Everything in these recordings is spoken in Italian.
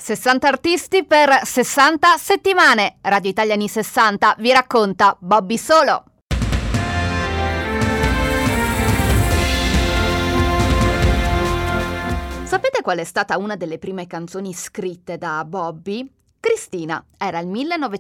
60 artisti per 60 settimane. Radio Italiani 60 vi racconta Bobby Solo. Sapete qual è stata una delle prime canzoni scritte da Bobby? Cristina. Era il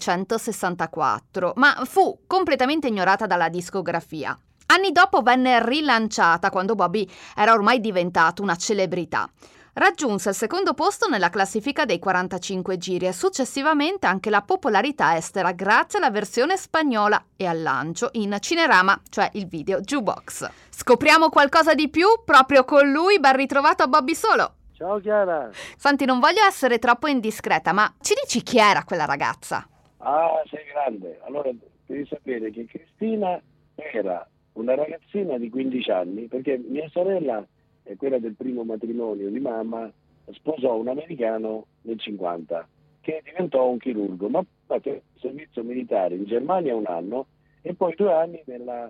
1964, ma fu completamente ignorata dalla discografia. Anni dopo venne rilanciata quando Bobby era ormai diventato una celebrità. Raggiunse il secondo posto nella classifica dei 45 giri e successivamente anche la popolarità estera grazie alla versione spagnola e al lancio in Cinerama, cioè il video Jukebox. Scopriamo qualcosa di più proprio con lui. Ben ritrovato a Bobby Solo. Ciao Chiara. Senti, non voglio essere troppo indiscreta, ma ci dici chi era quella ragazza? Ah, sei grande. Allora, devi sapere che Cristina era una ragazzina di 15 anni, perché mia sorella, quella del primo matrimonio di mamma, sposò un americano nel 50 che diventò un chirurgo, ma fatto servizio militare in Germania 1 anno e poi 2 anni nella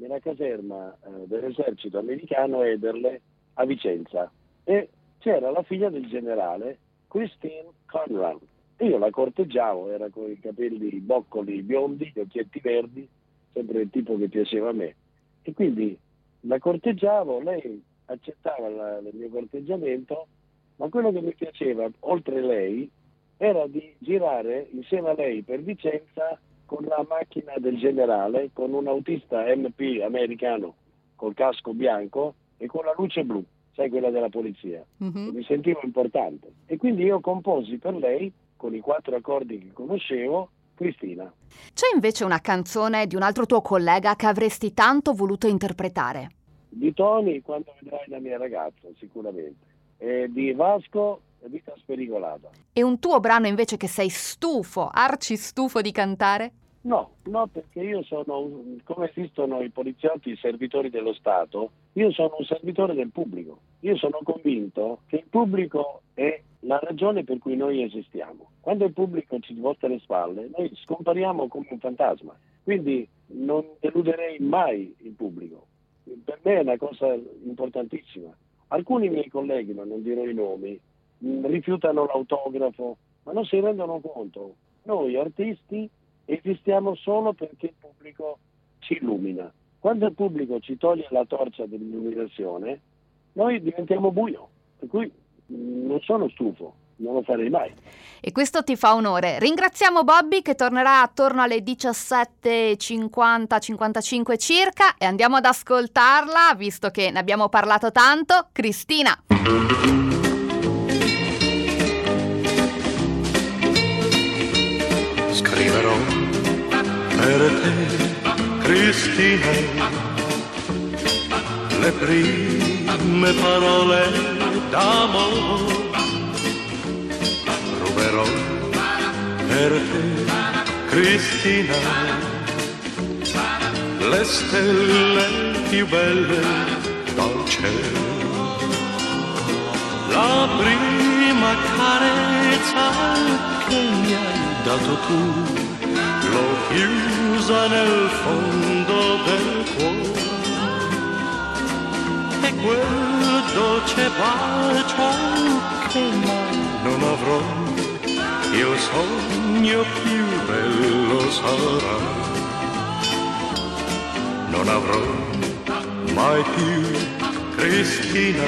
caserma dell'esercito americano Ederle a Vicenza, e c'era la figlia del generale, Christine Conran. Io la corteggiavo, era con i capelli boccoli biondi, gli occhietti verdi, sempre il tipo che piaceva a me, e quindi la corteggiavo, lei accettava il mio corteggiamento, ma quello che mi piaceva, oltre lei, era di girare insieme a lei per Vicenza con la macchina del generale, con un autista MP americano col casco bianco e con la luce blu, sai, quella della polizia. Mi sentivo importante e quindi io composi per lei, con i 4 accordi che conoscevo, Cristina. C'è invece una canzone di un altro tuo collega che avresti tanto voluto interpretare? Di Tony, Quando vedrai la mia ragazza, sicuramente. E di Vasco, Vita spericolata. E un tuo brano invece che sei stufo, arci stufo di cantare? No, perché io sono, come esistono i poliziotti, i servitori dello Stato, io sono un servitore del pubblico. Io sono convinto che il pubblico è la ragione per cui noi esistiamo. Quando il pubblico ci volta le spalle, noi scompariamo come un fantasma. Quindi non deluderei mai il pubblico. Per me è una cosa importantissima. Alcuni miei colleghi, ma non dirò i nomi, rifiutano l'autografo, ma non si rendono conto. Noi artisti esistiamo solo perché il pubblico ci illumina. Quando il pubblico ci toglie la torcia dell'illuminazione, noi diventiamo buio. Per cui non sono stufo, non lo farei mai. E questo ti fa onore. Ringraziamo Bobby, che tornerà attorno alle 17:50-55 circa, e andiamo ad ascoltarla, visto che ne abbiamo parlato tanto. Cristina. Scriverò per te, Cristina, le prime parole d'amore. Ruberò per te, Cristina, le stelle più belle dal cielo. La prima carezza che mi hai dato tu, l'ho chiusa nel fondo del cuore, e quel dolce bacio che mai non avrò, il sogno più bello sarà. Non avrò mai più, Cristina,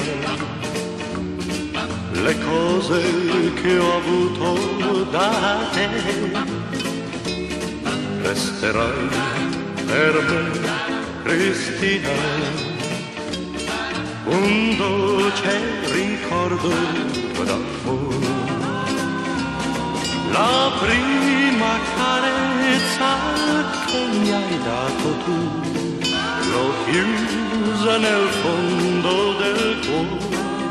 le cose che ho avuto da te. Resterai per me, Cristina, un dolce ricordo d'amore. La prima carezza che mi hai dato tu, l'ho chiusa nel fondo del cuore,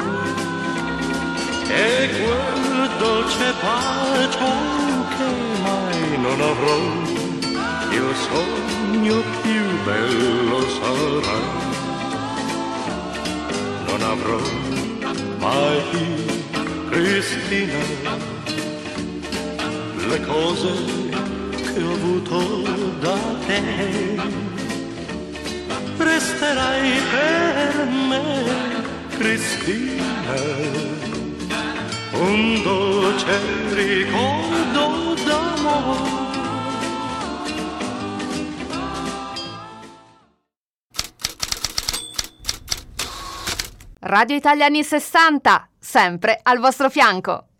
e quel dolce bacio che mai non avrò, il sogno più bello sarà. Non avrò mai più, Cristina, le cose che ho avuto da te. Resterai per me, Cristina, un dolce ricordo d'amore. Radio Italia anni 60, sempre al vostro fianco.